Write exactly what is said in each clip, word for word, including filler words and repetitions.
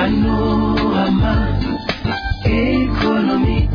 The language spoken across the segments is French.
Panorama économique.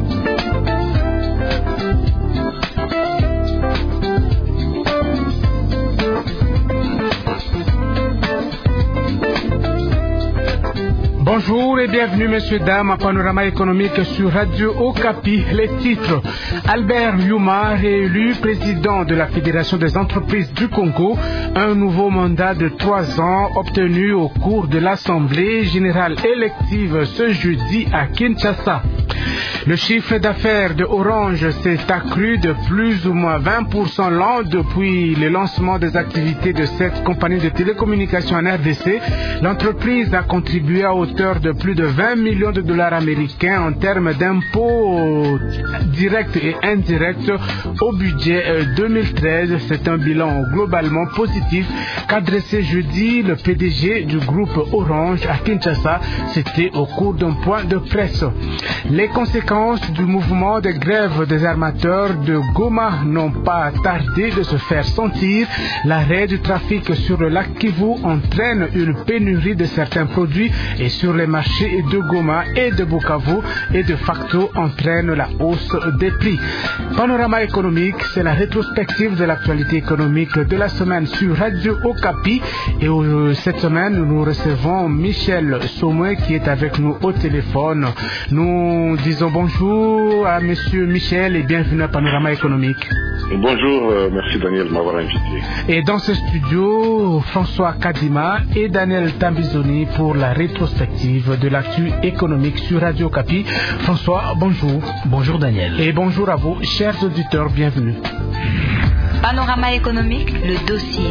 Bonjour et bienvenue messieurs, dames, à Panorama économique sur Radio Okapi. Les titres: Albert Yuma réélu président de la Fédération des entreprises du Congo, un nouveau mandat de trois ans obtenu au cours de l'Assemblée générale élective ce jeudi à Kinshasa. Le chiffre d'affaires de Orange s'est accru de plus ou moins vingt pour cent l'an depuis le lancement des activités de cette compagnie de télécommunications en R D C. L'entreprise a contribué à hauteur de plus de vingt millions de dollars américains en termes d'impôts directs et indirects au budget deux mille treize. C'est un bilan globalement positif qu'a dressé jeudi le P D G du groupe Orange à Kinshasa. C'était au cours d'un point de presse. Les conséquences du mouvement de grève des armateurs de Goma n'ont pas tardé de se faire sentir. L'arrêt du trafic sur le lac Kivu entraîne une pénurie de certains produits et sur les marchés de Goma et de Bukavu et de facto entraîne la hausse des prix. Panorama économique, c'est la rétrospective de l'actualité économique de la semaine sur Radio Okapi. Et cette semaine, nous recevons Michel Somoué qui est avec nous au téléphone. Nous disons bonjour à monsieur Michel et bienvenue à Panorama économique. Bonjour, euh, merci Daniel de m'avoir invité. Et dans ce studio, François Kadima et Daniel Tambizoni pour la rétrospective de l'actu économique sur Radio Okapi. François, bonjour. Bonjour Daniel. Et bonjour à vous, chers auditeurs, bienvenue. Panorama économique, le dossier.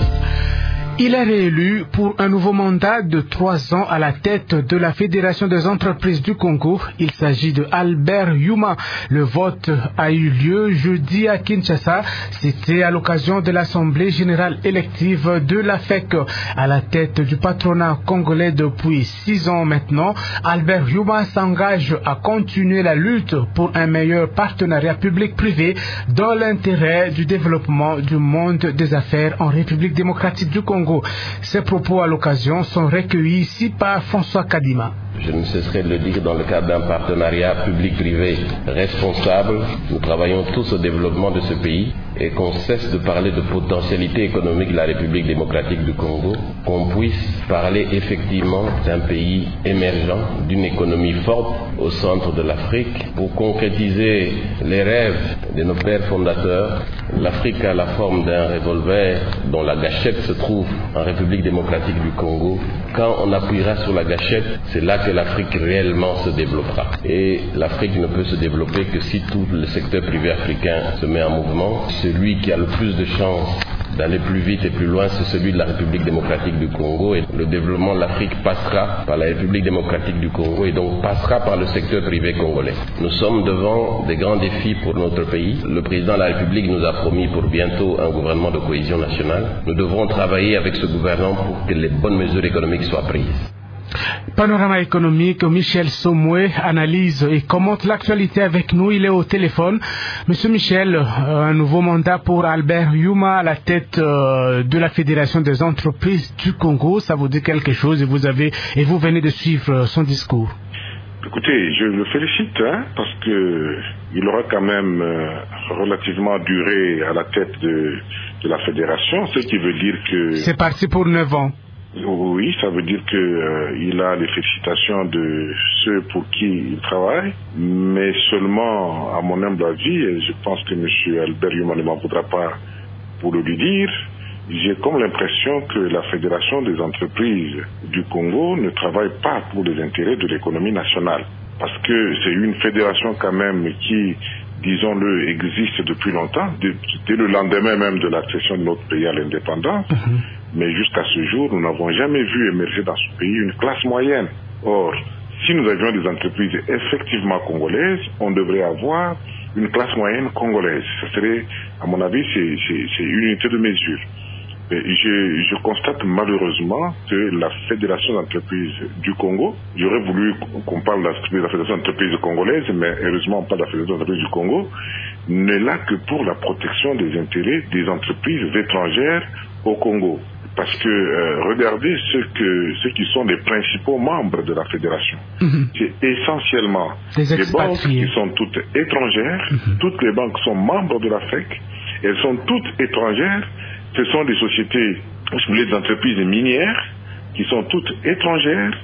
Il est réélu pour un nouveau mandat de trois ans à la tête de la Fédération des entreprises du Congo. Il s'agit de Albert Yuma. Le vote a eu lieu jeudi à Kinshasa. C'était à l'occasion de l'Assemblée générale élective de l'A F E C. À la tête du patronat congolais depuis six ans maintenant, Albert Yuma s'engage à continuer la lutte pour un meilleur partenariat public-privé dans l'intérêt du développement du monde des affaires en République démocratique du Congo. Ces propos à l'occasion sont recueillis ici par François Kadima. Je ne cesserai de le dire, dans le cadre d'un partenariat public-privé responsable, nous travaillons tous au développement de ce pays et qu'on cesse de parler de potentialité économique de la République démocratique du Congo, qu'on puisse parler effectivement d'un pays émergent, d'une économie forte au centre de l'Afrique. Pour concrétiser les rêves de nos pères fondateurs, l'Afrique a la forme d'un revolver dont la gâchette se trouve en République démocratique du Congo. Quand on appuiera sur la gâchette, c'est là que l'Afrique réellement se développera. Et l'Afrique ne peut se développer que si tout le secteur privé africain se met en mouvement. Celui qui a le plus de chances d'aller plus vite et plus loin, c'est celui de la République démocratique du Congo. Et le développement de l'Afrique passera par la République démocratique du Congo et donc passera par le secteur privé congolais. Nous sommes devant des grands défis pour notre pays. Le président de la République nous a promis pour bientôt un gouvernement de cohésion nationale. Nous devrons travailler avec ce gouvernement pour que les bonnes mesures économiques soient prises. Panorama économique, Michel Somoué analyse et commente l'actualité avec nous. Il est au téléphone. Monsieur Michel, un nouveau mandat pour Albert Yuma à la tête de la Fédération des entreprises du Congo. Ça vous dit quelque chose et vous avez et vous venez de suivre son discours. Écoutez, je le félicite hein, parce que il aura quand même euh, relativement duré à la tête de, de la fédération, ce qui veut dire que... C'est parti pour neuf ans. Oui, ça veut dire que euh, il a les félicitations de ceux pour qui il travaille, mais seulement, à mon humble avis, et je pense que M. Albert Yuma ne m'en voudra pas pour le lui dire, j'ai comme l'impression que la Fédération des entreprises du Congo ne travaille pas pour les intérêts de l'économie nationale. Parce que c'est une fédération quand même qui, disons-le, existe depuis longtemps, dès le lendemain même de l'accession de notre pays à l'indépendance. Mmh. Mais jusqu'à ce jour, nous n'avons jamais vu émerger dans ce pays une classe moyenne. Or, si nous avions des entreprises effectivement congolaises, on devrait avoir une classe moyenne congolaise. Ce serait, à mon avis, c'est, c'est, c'est une unité de mesure. Je, je constate malheureusement que la Fédération d'entreprises du Congo, j'aurais voulu qu'on parle de la Fédération d'entreprises congolaise, mais heureusement on parle de la Fédération d'entreprises du Congo, n'est là que pour la protection des intérêts des entreprises étrangères au Congo. parce que euh, regardez ceux, que, ceux qui sont les principaux membres de la fédération. Mm-hmm. C'est essentiellement les des banques qui sont toutes étrangères. Mm-hmm. Toutes les banques sont membres de la F E C. Elles sont toutes étrangères. Ce sont des sociétés, je voulais des entreprises minières qui sont toutes étrangères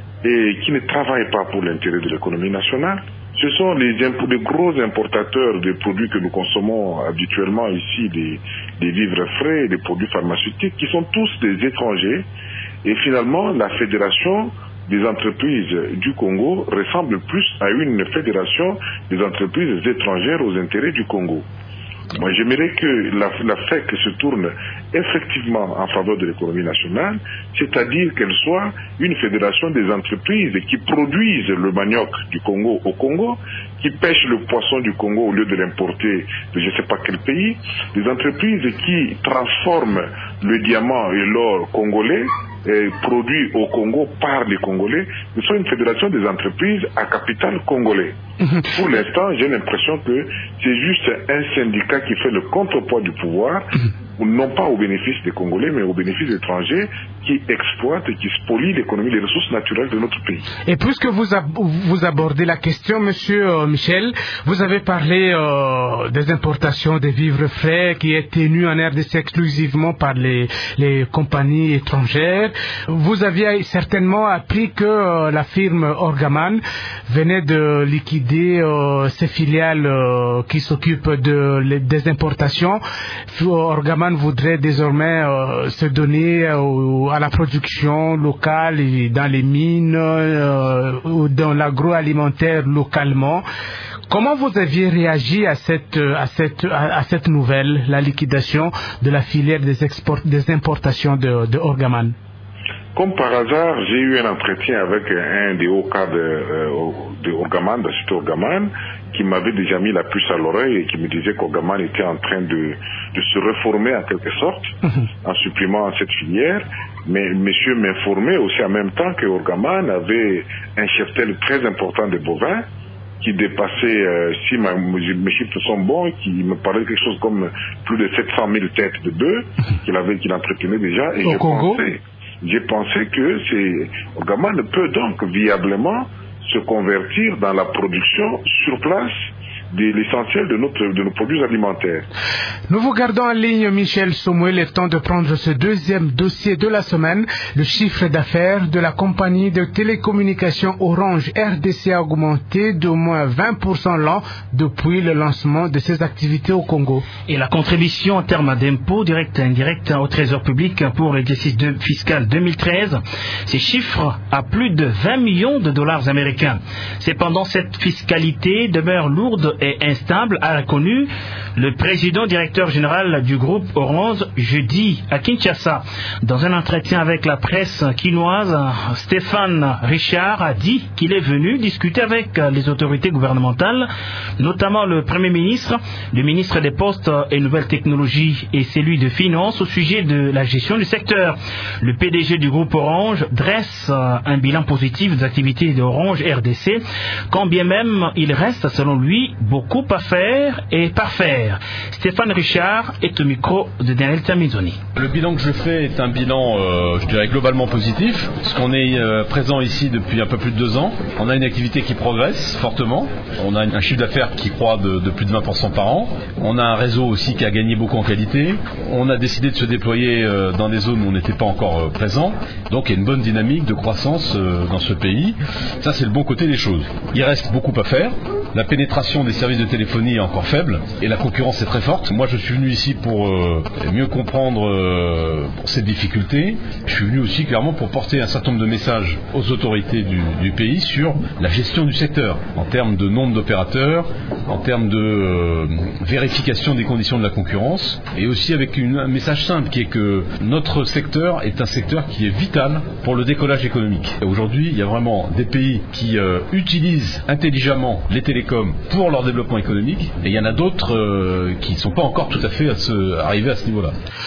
et qui ne travaillent pas pour l'intérêt de l'économie nationale. Ce sont les, imp- les gros importateurs des produits que nous consommons habituellement ici, des, des vivres frais, des produits pharmaceutiques, qui sont tous des étrangers. Et finalement, la fédération des entreprises du Congo ressemble plus à une fédération des entreprises étrangères aux intérêts du Congo. Moi, j'aimerais que la, la F E C se tourne effectivement en faveur de l'économie nationale, c'est-à-dire qu'elle soit une fédération des entreprises qui produisent le manioc du Congo au Congo, qui pêchent le poisson du Congo au lieu de l'importer de je ne sais pas quel pays, des entreprises qui transforment le diamant et l'or congolais et produits au Congo par les Congolais. Nous sommes une fédération des entreprises à capital congolais. Mmh. Pour l'instant, j'ai l'impression que c'est juste un syndicat qui fait le contrepoids du pouvoir, mmh. non pas au bénéfice des Congolais, mais au bénéfice des étrangers qui exploitent et qui spolient l'économie, les ressources naturelles de notre pays. Et puisque vous, ab- vous abordez la question, Monsieur euh, Michel, vous avez parlé euh, des importations des vivres frais qui est tenue en R D C exclusivement par les, les compagnies étrangères. Vous aviez certainement appris que euh, la firme Orgaman venait de liquider euh, ses filiales euh, qui s'occupent de, les, des importations. Orgaman voudrait désormais euh, se donner euh, à la production locale et dans les mines euh, ou dans l'agroalimentaire localement. Comment vous aviez réagi à cette, à cette, à, à cette nouvelle, la liquidation de la filière des, export, des importations de, de Orgaman? Comme par hasard, j'ai eu un entretien avec un des hauts cadres euh, de Orgaman, de cette Orgaman, qui m'avait déjà mis la puce à l'oreille et qui me disait qu'Orgaman était en train de, de se réformer en quelque sorte, mmh. en supprimant cette filière. Mais monsieur m'informait aussi en même temps que Orgaman avait un cheptel très important de bovins qui dépassait, euh, si ma, mes chiffres sont bons, qui me parlait de quelque chose comme plus de sept cent mille têtes de bœufs qu'il avait, qu'il entretenait déjà. Et Au je Congo? pensais, j'ai pensé que c'est, Orgaman peut donc viablement se convertir dans la production sur place de l'essentiel de, notre, de nos produits alimentaires. Nous vous gardons en ligne, Michel Somoué, le temps de prendre ce deuxième dossier de la semaine. Le chiffre d'affaires de la compagnie de télécommunications Orange R D C a augmenté d'au moins vingt pour cent l'an depuis le lancement de ses activités au Congo. Et la contribution en termes d'impôts directs et indirects au trésor public pour l'exercice fiscal deux mille treize, ces chiffres à plus de vingt millions de dollars américains. Cependant, cette fiscalité demeure lourde et instable, a reconnu le président directeur général du groupe Orange jeudi à Kinshasa. Dans un entretien avec la presse quinoise, Stéphane Richard a dit qu'il est venu discuter avec les autorités gouvernementales, notamment le Premier ministre, le ministre des Postes et Nouvelles Technologies et celui de Finances au sujet de la gestion du secteur. Le P D G du groupe Orange dresse un bilan positif des activités d'Orange R D C, quand bien même il reste, selon lui, beaucoup à faire et parfaire. Stéphane Richard est au micro de Daniel Tamizoni. Le bilan que je fais est un bilan, euh, je dirais, globalement positif, parce qu'on est euh, présent ici depuis un peu plus de deux ans. On a une activité qui progresse fortement. On a un chiffre d'affaires qui croît de, de plus de vingt pour cent par an. On a un réseau aussi qui a gagné beaucoup en qualité. On a décidé de se déployer euh, dans des zones où on n'était pas encore euh, présent. Donc il y a une bonne dynamique de croissance euh, dans ce pays. Ça, c'est le bon côté des choses. Il reste beaucoup à faire. La pénétration des services de téléphonie est encore faible et la concurrence est très forte. Moi, je suis venu ici pour euh, mieux comprendre euh, cette difficulté. Je suis venu aussi clairement pour porter un certain nombre de messages aux autorités du, du pays sur la gestion du secteur, en termes de nombre d'opérateurs, en termes de euh, vérification des conditions de la concurrence, et aussi avec une, un message simple qui est que notre secteur est un secteur qui est vital pour le décollage économique. Et aujourd'hui, il y a vraiment des pays qui euh, utilisent intelligemment les télécoms pour leur développement économique, et il y en a d'autres euh, qui ne sont pas encore tout à fait à ce, arrivés à ce niveau-là.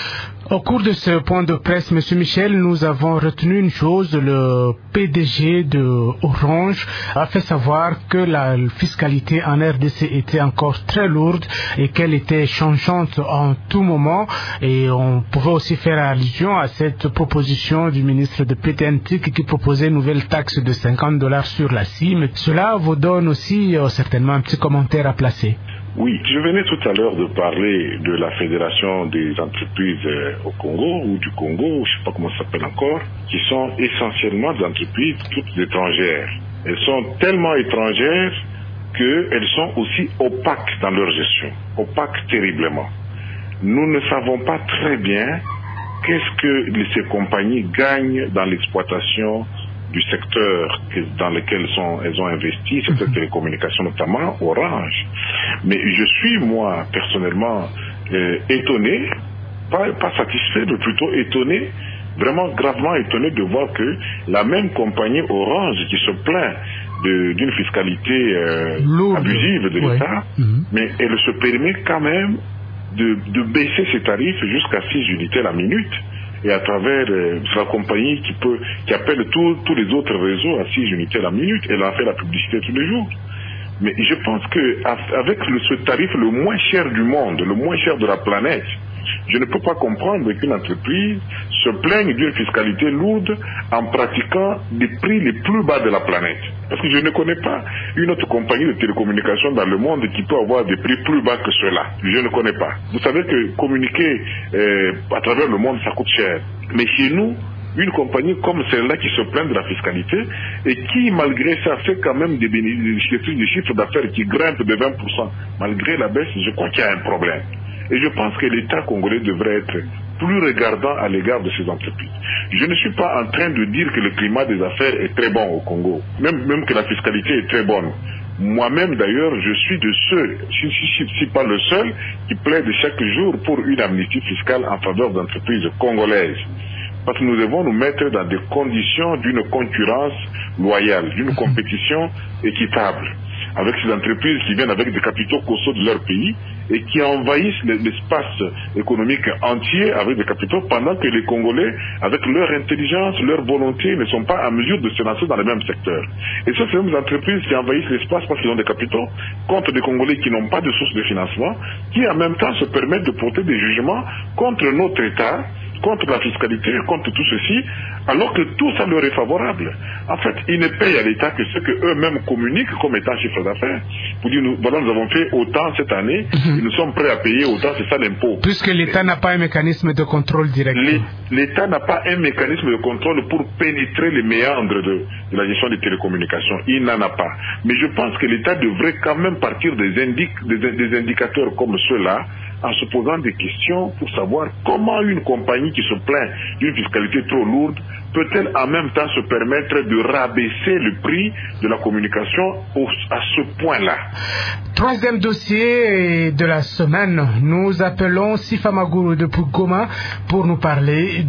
Au cours de ce point de presse, Monsieur Michel, nous avons retenu une chose. Le P D G de Orange a fait savoir que la fiscalité en R D C était encore très lourde et qu'elle était changeante en tout moment. Et on pouvait aussi faire allusion à cette proposition du ministre de Pétentique qui proposait une nouvelle taxe de cinquante dollars sur la cime. Cela vous donne aussi euh, certainement un petit commentaire à placer. Oui, je venais tout à l'heure de parler de la Fédération des entreprises euh, au Congo, ou du Congo, je ne sais pas comment ça s'appelle encore, qui sont essentiellement des entreprises toutes étrangères. Elles sont tellement étrangères qu'elles sont aussi opaques dans leur gestion, opaques terriblement. Nous ne savons pas très bien qu'est-ce que ces compagnies gagnent dans l'exploitation du secteur dans lequel sont, elles ont investi, c'est cette télécommunication notamment, Orange. Mais je suis, moi, personnellement, euh, étonné, pas, pas satisfait, mais plutôt étonné, vraiment gravement étonné de voir que la même compagnie Orange qui se plaint de, d'une fiscalité euh, abusive de l'État, ouais. mmh. mais elle se permet quand même de, de baisser ses tarifs jusqu'à six unités la minute. Et à travers euh, la compagnie qui peut, qui appelle tous les autres réseaux à six unités la minute, elle en fait la publicité tous les jours. Mais je pense que avec le, ce tarif le moins cher du monde, le moins cher de la planète, je ne peux pas comprendre qu'une entreprise se plaigne d'une fiscalité lourde en pratiquant des prix les plus bas de la planète. Parce que je ne connais pas une autre compagnie de télécommunications dans le monde qui peut avoir des prix plus bas que ceux-là. Je ne connais pas. Vous savez que communiquer euh, à travers le monde, ça coûte cher. Mais chez nous, une compagnie comme celle-là qui se plaint de la fiscalité et qui, malgré ça, fait quand même des, bénéfices, des chiffres d'affaires qui grimpent de vingt pour cent, malgré la baisse, je crois qu'il y a un problème. Et je pense que l'État congolais devrait être plus regardant à l'égard de ces entreprises. Je ne suis pas en train de dire que le climat des affaires est très bon au Congo, même, même que la fiscalité est très bonne. Moi-même, d'ailleurs, je suis de ceux, je ne suis pas le seul, qui plaide chaque jour pour une amnistie fiscale en faveur d'entreprises congolaises. Parce que nous devons nous mettre dans des conditions d'une concurrence loyale, d'une compétition équitable, avec ces entreprises qui viennent avec des capitaux costauds de leur pays et qui envahissent l'espace économique entier avec des capitaux, pendant que les Congolais, avec leur intelligence, leur volonté, ne sont pas en mesure de se lancer dans le même secteur. Et ce sont ces mêmes entreprises qui envahissent l'espace parce qu'ils ont des capitaux, contre des Congolais qui n'ont pas de source de financement, qui en même temps se permettent de porter des jugements contre notre État, contre la fiscalité, contre tout ceci, alors que tout ça leur est favorable. En fait, ils ne payent à l'État que ce qu'eux-mêmes communiquent comme étant chiffre d'affaires. Pour dire, nous, voilà, nous avons fait autant cette année, mm-hmm. et nous sommes prêts à payer autant, c'est ça l'impôt. Puisque l'État n'a pas un mécanisme de contrôle direct. L'État n'a pas un mécanisme de contrôle pour pénétrer les méandres de, de la gestion des télécommunications. Il n'en a pas. Mais je pense que l'État devrait quand même partir des, indic des, des indicateurs comme ceux-là, en se posant des questions pour savoir comment une compagnie qui se plaint d'une fiscalité trop lourde peut-elle en même temps se permettre de rabaisser le prix de la communication au, à ce point-là. Troisième dossier de la semaine, nous appelons Sifa Maguru de Goma pour nous parler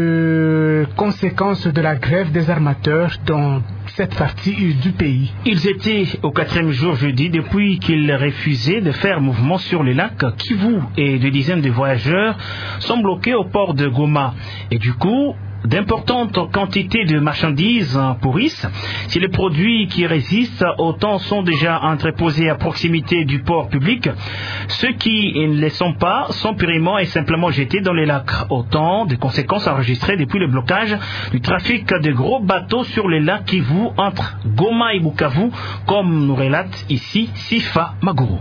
de conséquences de la grève des armateurs dans cette partie du pays. Ils étaient au quatrième jour jeudi depuis qu'ils refusaient de faire mouvement sur les lacs Kivu et des dizaines de voyageurs sont bloqués au port de Goma. Et du coup, d'importantes quantités de marchandises pourrissent. Si les produits qui résistent au temps sont déjà entreposés à proximité du port public, ceux qui ne les sont pas sont purement et simplement jetés dans les lacs. Autant de conséquences enregistrées depuis le blocage du trafic de gros bateaux sur les lacs Kivu entre Goma et Bukavu, comme nous relate ici Sifa Maguru.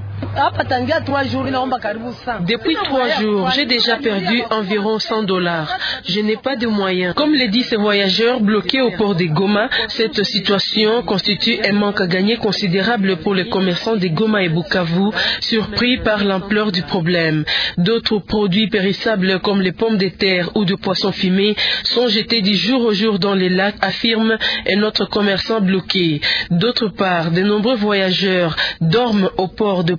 Depuis trois jours, j'ai déjà perdu environ cent dollars. Je n'ai pas de moyens. Comme le disent ces voyageurs bloqués au port de Goma, cette situation constitue un manque à gagner considérable pour les commerçants de Goma et Bukavu, surpris par l'ampleur du problème. D'autres produits périssables comme les pommes de terre ou de poissons fumés sont jetés du jour au jour dans les lacs, affirme un autre commerçant bloqué. D'autre part, de nombreux voyageurs dorment au port depuis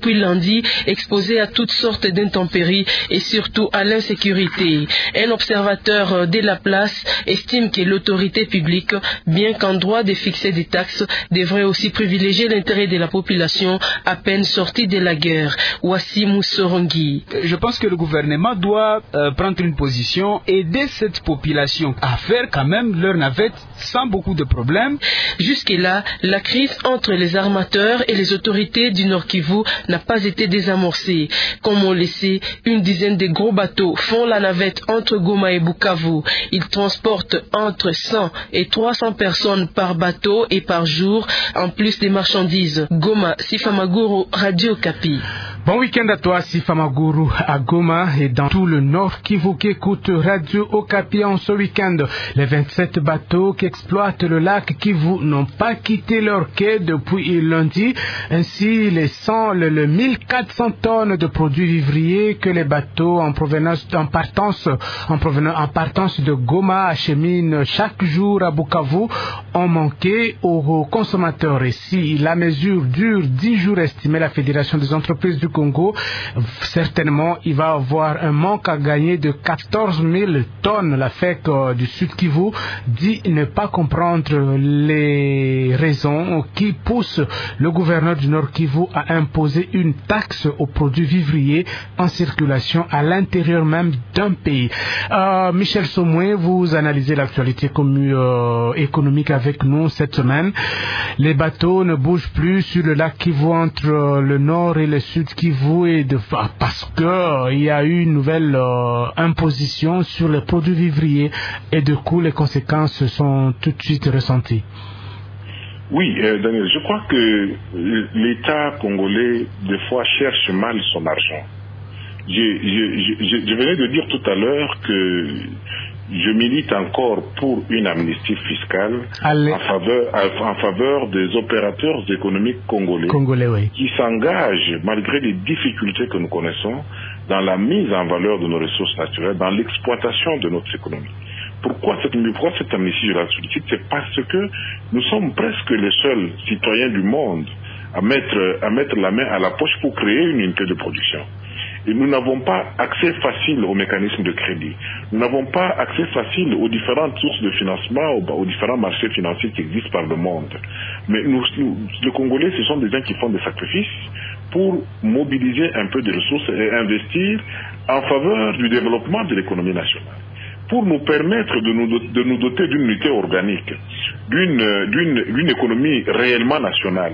depuis lundi exposés à toutes sortes d'intempéries et surtout à l'insécurité. Un observateur de la place estime que l'autorité publique, bien qu'en droit de fixer des taxes, devrait aussi privilégier l'intérêt de la population à peine sortie de la guerre. Voici Moussorongi. Je pense que le gouvernement doit euh, prendre une position, aider cette population à faire quand même leur navette sans beaucoup de problèmes. Jusque-là, la crise entre les armateurs et les autorités du Nord Kivu n'a pas été désamorcée. Comme on le sait, une dizaine de gros bateaux font la navette entre Goma et Bukavu. Ils transportent entre cent et trois cents personnes par bateau et par jour, en plus des marchandises. Goma, Sifamaguru, Radio Kapi. Bon week-end à toi, Sifamaguru, à Goma et dans tout le Nord Kivu qui écoute Radio Okapi en ce week-end. Les vingt-sept bateaux qui exploitent le lac Kivu n'ont pas quitté leur quai depuis lundi. Ainsi, les cent, le, le mille quatre cents tonnes de produits vivriers que les bateaux en provenance, en partance, en provenance, en partance de Goma acheminent chaque jour à Bukavu ont manqué aux consommateurs. Et si la mesure dure dix jours, estimait la Fédération des entreprises du Congo, certainement il va avoir un manque à gagner de quatorze mille tonnes. La F E C euh, du Sud Kivu dit ne pas comprendre les raisons qui poussent le gouverneur du Nord Kivu à imposer une taxe aux produits vivriers en circulation à l'intérieur même d'un pays. Euh, Michel Somoué, vous analysez l'actualité commu, euh, économique avec nous cette semaine. Les bateaux ne bougent plus sur le lac Kivu entre le nord et le sud Kivu et de, parce que il y a eu une nouvelle euh, imposition sur les produits vivriers et du coup les conséquences sont tout de suite ressenties. Oui, euh, Daniel, je crois que l'État congolais des fois cherche mal son argent. Je, je, je, je venais de dire tout à l'heure que je milite encore pour une amnistie fiscale en faveur, en faveur des opérateurs économiques congolais, congolais oui. qui s'engagent, malgré les difficultés que nous connaissons, dans la mise en valeur de nos ressources naturelles, dans l'exploitation de notre économie. Pourquoi cette, pourquoi cette amnistie, je la sollicite? C'est parce que nous sommes presque les seuls citoyens du monde à mettre, à mettre la main à la poche pour créer une unité de production. Et nous n'avons pas accès facile aux mécanismes de crédit. Nous n'avons pas accès facile aux différentes sources de financement, aux, aux différents marchés financiers qui existent par le monde. Mais nous, nous, les Congolais, ce sont des gens qui font des sacrifices pour mobiliser un peu de ressources et investir en faveur du développement de l'économie nationale, pour nous permettre de nous, de nous doter d'une unité organique, d'une, d'une, d'une économie réellement nationale.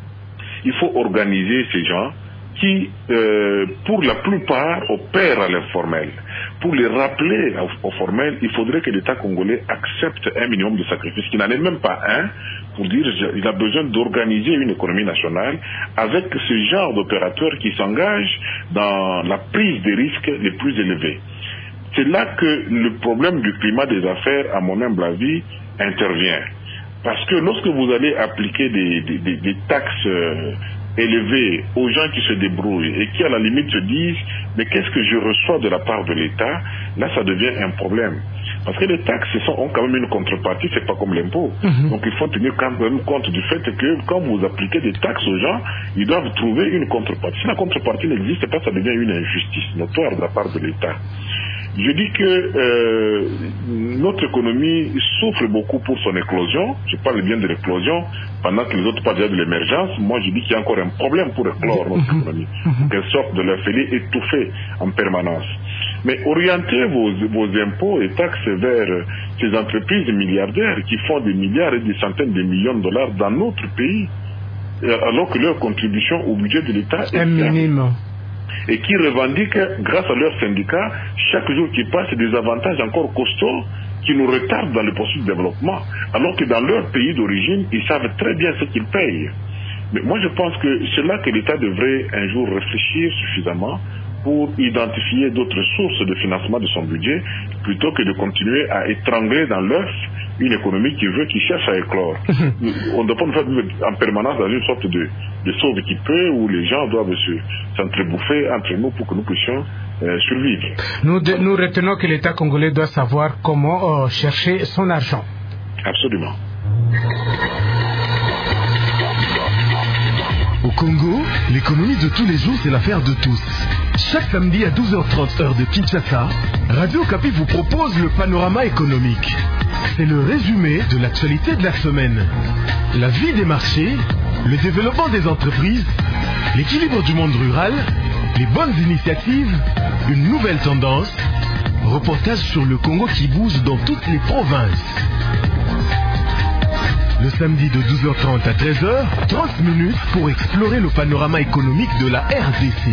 Il faut organiser ces gens qui, euh, pour la plupart, opèrent à l'informel. Pour les rappeler au, au formel, il faudrait que l'État congolais accepte un minimum de sacrifices, qui n'en est même pas un, pour dire qu'il a besoin d'organiser une économie nationale avec ce genre d'opérateurs qui s'engagent dans la prise des risques les plus élevés. C'est là que le problème du climat des affaires, à mon humble avis, intervient. Parce que lorsque vous allez appliquer des, des, des, des taxes euh, élevées aux gens qui se débrouillent et qui à la limite se disent « mais qu'est-ce que je reçois de la part de l'État ?» Là, ça devient un problème. Parce que les taxes sont, ont quand même une contrepartie, c'est pas comme l'impôt. Mm-hmm. Donc il faut tenir quand même compte du fait que quand vous appliquez des taxes aux gens, ils doivent trouver une contrepartie. Si la contrepartie n'existe pas, ça devient une injustice notoire de la part de l'État. Je dis que euh, notre économie souffre beaucoup pour son éclosion. Je parle bien de l'éclosion, pendant que les autres parlent déjà de l'émergence. Moi, je dis qu'il y a encore un problème pour éclore notre économie, qu'elle sorte de la fêlée étouffée en permanence. Mais orienter vos, vos impôts et taxes vers ces entreprises milliardaires qui font des milliards et des centaines de millions de dollars dans notre pays, alors que leur contribution au budget de l'État est un minimum, et qui revendiquent, grâce à leurs syndicats, chaque jour qui passe, des avantages encore costauds qui nous retardent dans le processus de développement, alors que dans leur pays d'origine, ils savent très bien ce qu'ils payent. Mais moi, je pense que c'est là que l'État devrait un jour réfléchir suffisamment pour identifier d'autres sources de financement de son budget, plutôt que de continuer à étrangler dans l'œuf une économie qui veut, qui cherche à éclore. On ne doit pas nous faire vivre en permanence dans une sorte de, de sauve qui peut, où les gens doivent se, s'entrebouffer entre nous pour que nous puissions euh, survivre. Nous, de, nous retenons que l'État congolais doit savoir comment euh, chercher son argent. Absolument. Au Congo, l'économie de tous les jours, c'est l'affaire de tous. Chaque samedi à douze heures trente heure de Kinshasa, Radio Okapi vous propose le panorama économique. C'est le résumé de l'actualité de la semaine. La vie des marchés, le développement des entreprises, l'équilibre du monde rural, les bonnes initiatives, une nouvelle tendance, reportage sur le Congo qui bouge dans toutes les provinces. Le samedi de douze heures trente à treize heures, trente minutes pour explorer le panorama économique de la R D C.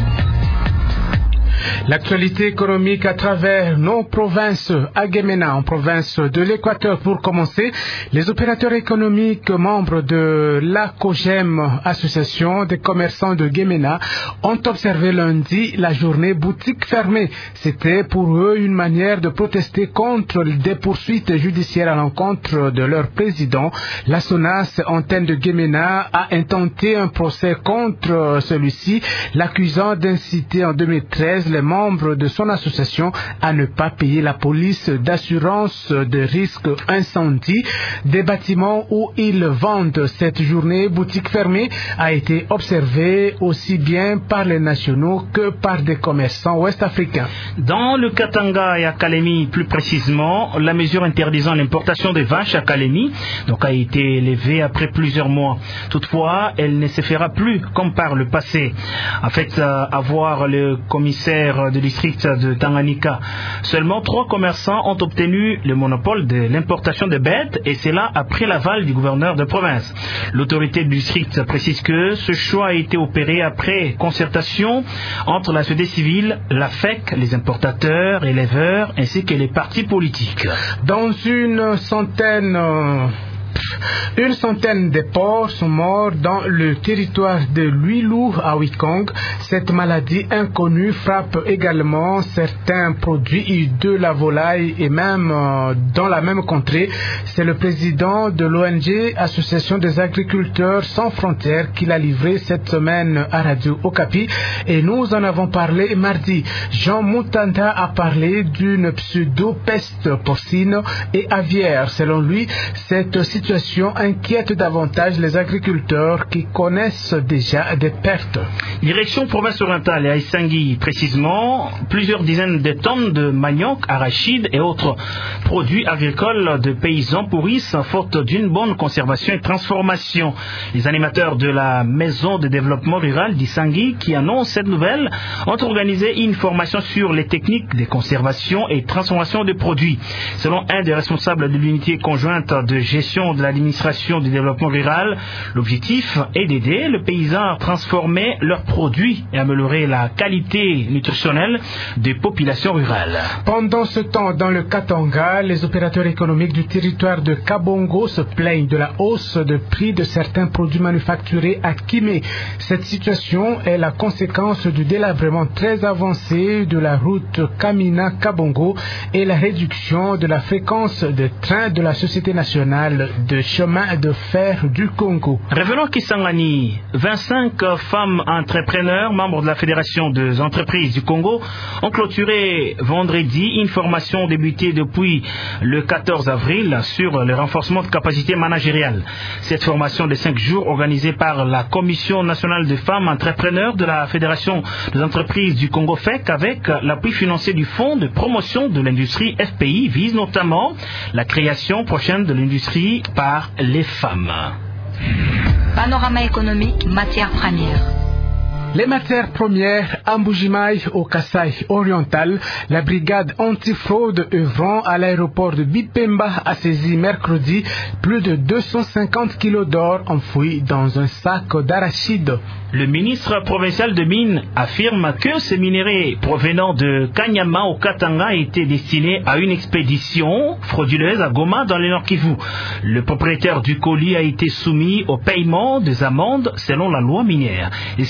L'actualité économique à travers nos provinces, à Guémena, en province de l'Équateur. Pour commencer, les opérateurs économiques membres de l'A C O G E M, Association des commerçants de Guémena, ont observé lundi la journée boutique fermée. C'était pour eux une manière de protester contre des poursuites judiciaires à l'encontre de leur président. La SONAS, antenne de Guémena, a intenté un procès contre celui-ci, l'accusant d'inciter en deux mille treize les membres de son association à ne pas payer la police d'assurance de risque incendie des bâtiments où ils vendent. Cette journée boutique fermée a été observée aussi bien par les nationaux que par des commerçants ouest-africains. Dans le Katanga et à Kalemi, plus précisément, la mesure interdisant l'importation des vaches à Kalemi donc, a été levée après plusieurs mois. Toutefois, elle ne se fera plus comme par le passé. En fait, à voir le commissaire de district de Tanganyika, seulement trois commerçants ont obtenu le monopole de l'importation de bêtes, et c'est là après l'aval du gouverneur de province. L'autorité du district précise que ce choix a été opéré après concertation entre la société civile, la F E C, les importateurs, éleveurs, ainsi que les partis politiques. Dans une centaine... Euh... Une centaine de porcs sont morts dans le territoire de Luilou à Wikong. Cette maladie inconnue frappe également certains produits de la volaille et même euh, dans la même contrée. C'est le président de l'O N G, Association des agriculteurs sans frontières, qui l'a livré cette semaine à Radio Okapi et nous en avons parlé mardi. Jean Moutanda a parlé d'une pseudo-peste porcine et aviaire. Selon lui, cette situation inquiète davantage les agriculteurs qui connaissent déjà des pertes. Direction province orientale et à Isangui, précisément, plusieurs dizaines de tonnes de manioc, arachides et autres produits agricoles de paysans pourrissent faute d'une bonne conservation et transformation. Les animateurs de la maison de développement rural d'Isangui qui annoncent cette nouvelle ont organisé une formation sur les techniques de conservation et transformation de produits. Selon un des responsables de l'unité conjointe de gestion de l'administration du développement rural, l'objectif est d'aider le paysan à transformer leurs produits et améliorer la qualité nutritionnelle des populations rurales. Pendant ce temps, dans le Katanga, les opérateurs économiques du territoire de Kabongo se plaignent de la hausse de prix de certains produits manufacturés à Kimé. Cette situation est la conséquence du délabrement très avancé de la route Kamina-Kabongo et la réduction de la fréquence de trains de la Société nationale de chemin de fer du Congo. Revenons à Kisangani. vingt-cinq femmes entrepreneurs, membres de la Fédération des entreprises du Congo, ont clôturé vendredi une formation débutée depuis le quatorze avril sur le renforcement de capacités managériales. Cette formation de cinq jours organisée par la Commission nationale des femmes entrepreneurs de la Fédération des entreprises du Congo F E C avec l'appui financier du Fonds de promotion de l'industrie F P I vise notamment la création prochaine de l'industrie par les femmes. Panorama économique, matières premières. Les matières premières à Mbujimaï au Kasaï oriental, la brigade antifraude œuvrant à l'aéroport de Bipemba a saisi mercredi plus de deux cent cinquante kilos d'or enfouis dans un sac d'arachide. Le ministre provincial de Mines affirme que ces minerais provenant de Kanyama au Katanga étaient destinés à une expédition frauduleuse à Goma dans le Nord Kivu. Le propriétaire du colis a été soumis au paiement des amendes selon la loi minière. Explication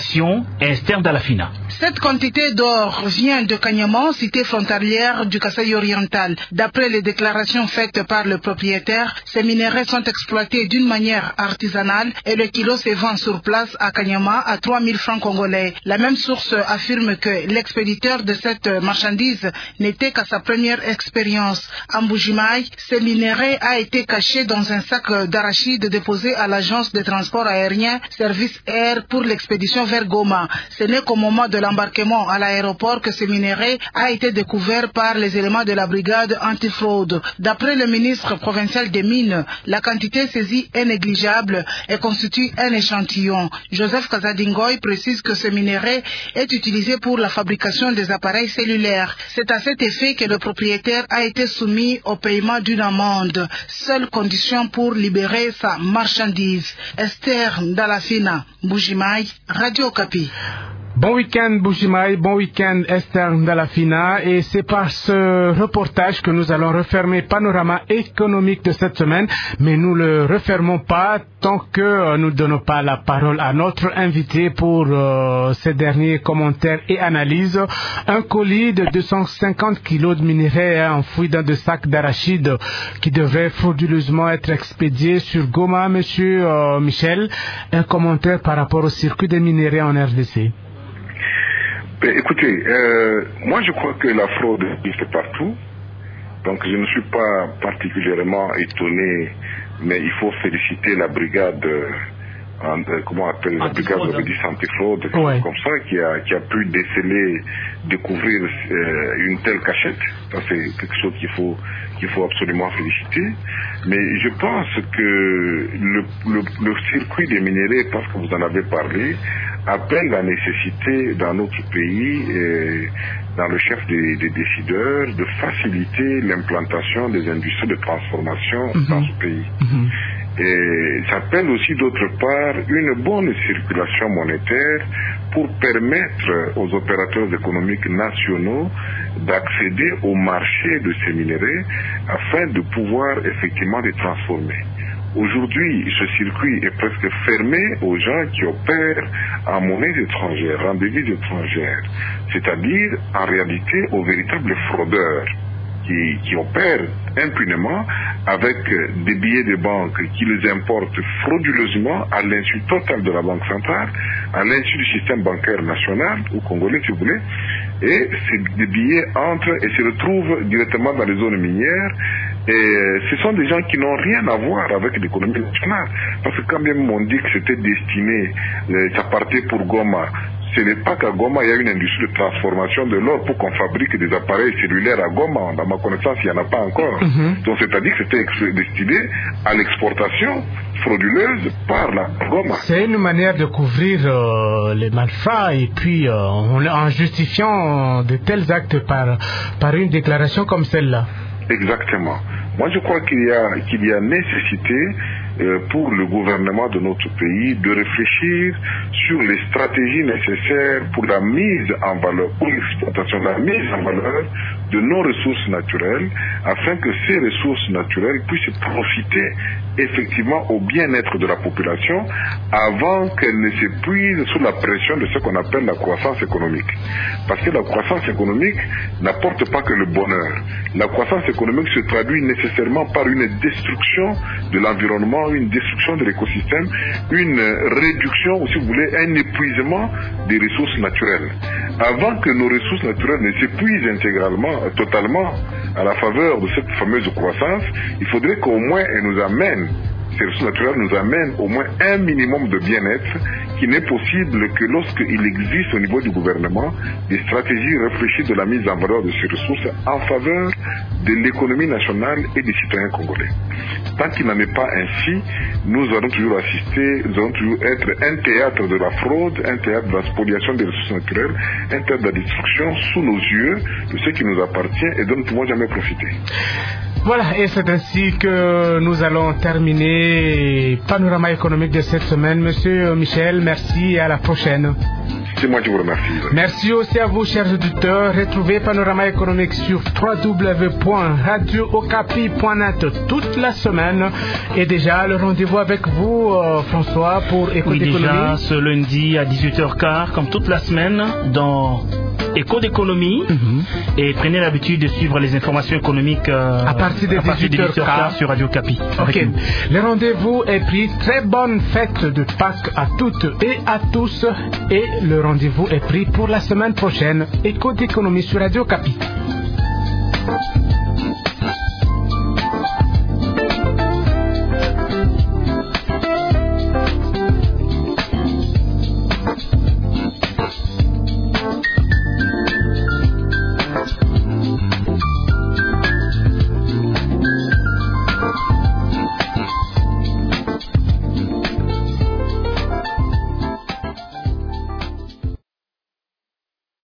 précision, Esther Dalafina. Cette quantité d'or vient de Kanyama, cité frontalière du Kasaï oriental. D'après les déclarations faites par le propriétaire, ces minerais sont exploités d'une manière artisanale et le kilo se vend sur place à Kanyama à trois mille francs congolais. La même source affirme que l'expéditeur de cette marchandise n'était qu'à sa première expérience. À Mbujimaï, ces minerais a été caché dans un sac d'arachide déposé à l'agence de transport aérien Service Air pour l'expédition vers Goma. Ce n'est qu'au moment de l'embarquement à l'aéroport que ces minerais a été découvert par les éléments de la brigade antifraude. D'après le ministre provincial des Mines, la quantité saisie est négligeable et constitue un échantillon. Joseph Kazadingoy précise que ce minerai est utilisé pour la fabrication des appareils cellulaires. C'est à cet effet que le propriétaire a été soumis au paiement d'une amende, seule condition pour libérer sa marchandise. Esther Dalafina, Mbujimaï, Radio Okapi. Bon week-end Mbujimaï, bon week-end Esther Dalafina, et c'est par ce reportage que nous allons refermer Panorama économique de cette semaine, mais nous le refermons pas tant que nous ne donnons pas la parole à notre invité pour euh, ses derniers commentaires et analyses. Un colis de deux cent cinquante kilos de minerais enfouis dans des sacs d'arachide qui devrait frauduleusement être expédié sur Goma. Monsieur euh, Michel, un commentaire par rapport au circuit des minerais en R D C. Écoutez, euh, moi je crois que la fraude existe partout, donc je ne suis pas particulièrement étonné, mais il faut féliciter la brigade, euh, comment on appelle, la brigade de antifraude, ouais. Comme ça, qui a, qui a pu déceler, découvrir euh, une telle cachette. Ça c'est quelque chose qu'il faut, qu'il faut absolument féliciter. Mais je pense que le, le, le circuit des minéraux, parce que vous en avez parlé, appelle la nécessité dans notre pays, et dans le chef des, des décideurs, de faciliter l'implantation des industries de transformation mm-hmm. dans ce pays. Mm-hmm. Et ça appelle aussi d'autre part une bonne circulation monétaire pour permettre aux opérateurs économiques nationaux d'accéder au marché de ces minéraux afin de pouvoir effectivement les transformer. Aujourd'hui, ce circuit est presque fermé aux gens qui opèrent en monnaie étrangère, en devises étrangères, c'est-à-dire en réalité aux véritables fraudeurs qui, qui opèrent impunément avec des billets de banque qui les importent frauduleusement à l'insu total de la Banque centrale, à l'insu du système bancaire national, ou congolais si vous voulez, et ces billets entrent et se retrouvent directement dans les zones minières. Et ce sont des gens qui n'ont rien à voir avec l'économie nationale. Parce que quand même on dit que c'était destiné, ça partait pour Goma. Ce n'est pas qu'à Goma, il y a une industrie de transformation de l'or pour qu'on fabrique des appareils cellulaires à Goma. Dans ma connaissance, il n'y en a pas encore. Mm-hmm. Donc c'est-à-dire que c'était destiné à l'exportation frauduleuse par la Goma. C'est une manière de couvrir euh, les malfrats et puis euh, en justifiant de tels actes par, par une déclaration comme celle-là. Exactement. Moi, je crois qu'il y a, qu'il y a nécessité euh, pour le gouvernement de notre pays de réfléchir sur les stratégies nécessaires pour la mise en valeur, pour l'exploitation, la mise en valeur de nos ressources naturelles, afin que ces ressources naturelles puissent profiter effectivement au bien-être de la population avant qu'elle ne s'épuise sous la pression de ce qu'on appelle la croissance économique. Parce que la croissance économique n'apporte pas que le bonheur. La croissance économique se traduit nécessairement par une destruction de l'environnement, une destruction de l'écosystème, une réduction, ou si vous voulez, un épuisement des ressources naturelles. Avant que nos ressources naturelles ne s'épuisent intégralement, totalement, à la faveur de cette fameuse croissance, il faudrait qu'au moins elle nous amène, ces ressources naturelles nous amènent au moins un minimum de bien-être qui n'est possible que lorsqu'il existe au niveau du gouvernement des stratégies réfléchies de la mise en valeur de ces ressources en faveur de l'économie nationale et des citoyens congolais. Tant qu'il n'en est pas ainsi, nous allons toujours assister, nous allons toujours être un théâtre de la fraude, un théâtre de la spoliation des ressources naturelles, un théâtre de la destruction sous nos yeux de ce qui nous appartient et dont nous ne pouvons jamais profiter. Voilà, et c'est ainsi que nous allons terminer Panorama économique de cette semaine. Monsieur Michel, merci et à la prochaine. C'est moi qui vous remercie. Merci aussi à vous, chers auditeurs. Retrouvez Panorama économique sur w w w point radio okapi point net toute la semaine. Et déjà, le rendez-vous avec vous, euh, François, pour Éco oui, d'économie. Déjà, ce lundi à dix-huit heures quinze, comme toute la semaine, dans Éco d'économie. Mm-hmm. Et prenez l'habitude de suivre les informations économiques euh, à partir de dix-huit heures quinze sur Radio Okapi. Ok. Le rendez-vous est pris. Très bonne fête de Pâques à toutes et à tous. Et le rendez-vous est pris pour la semaine prochaine. Éco d'économie sur Radio Okapi.